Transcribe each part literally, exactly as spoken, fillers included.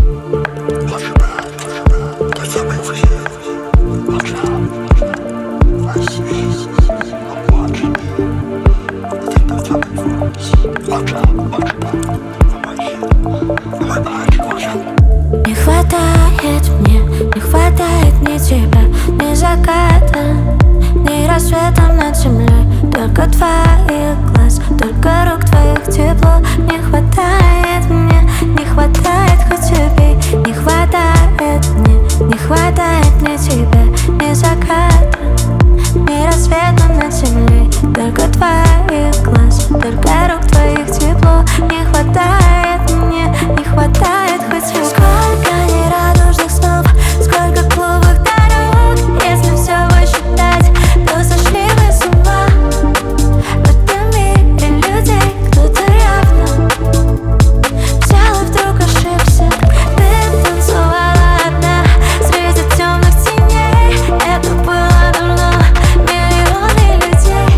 Не хватает мне, не хватает ни тебя, ни заката, ни рассвета над землей. Только твоих глаз, только рук твоих тепло. Не хватает мне, не хватает хоть убей. Не хватает мне, не хватает ни тебя, ни заката, ни рассвета над землей. Только твоих глаз, только рук твоих тепло. Не хватает мне, не хватает хоть убей. Сколько нерадужных снов, сколько клубных дорог. Если все высчитать, то сошли мы с ума. В этом мире людей кто-то явно взял и вдруг ошибся. Ты танцевала одна среди темных теней. Это было давно, миллионы людей.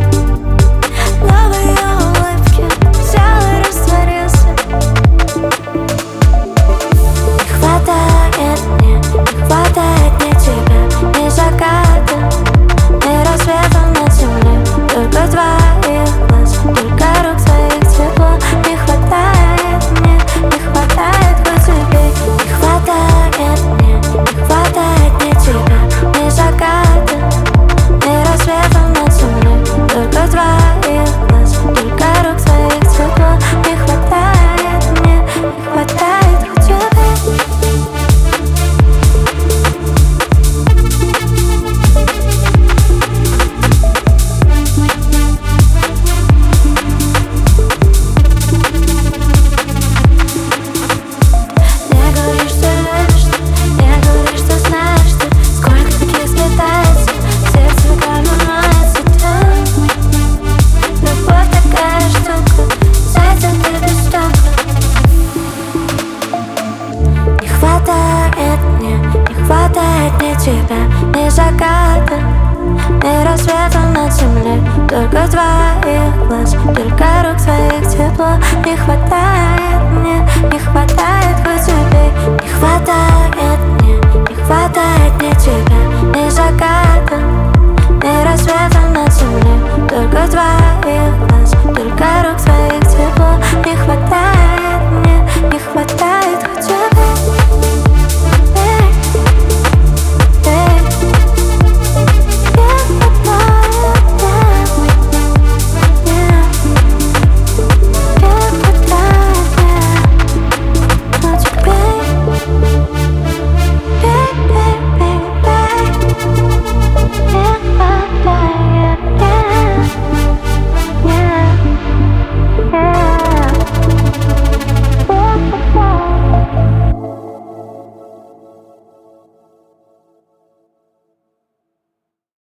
Новые улыбки взял и растворился. Не хватает мне, не хватает ни тебя, ни заката, ни рассвета над землей. Только твоих глаз, только рук твоих тепло. Не хватает мне, не хватает хоть убей. Не хватает мне, не хватает ни тебя, ни заката, ни рассвета над землей. Только твоих глаз, только рук твоих тепло. Не хватает мне, не хватает хоть убей. Не говори, что любишь ты, не говори, что знаешь ты. Сколько таких слетается, сердце камнем мается. Любовь такая штука, зайца ты без тока. Не хватает мне, не хватает ни тебя, ни заката, ни рассвета над землей. Только твоих глаз, только рук твоих тепло. Не хватает мне, не хватает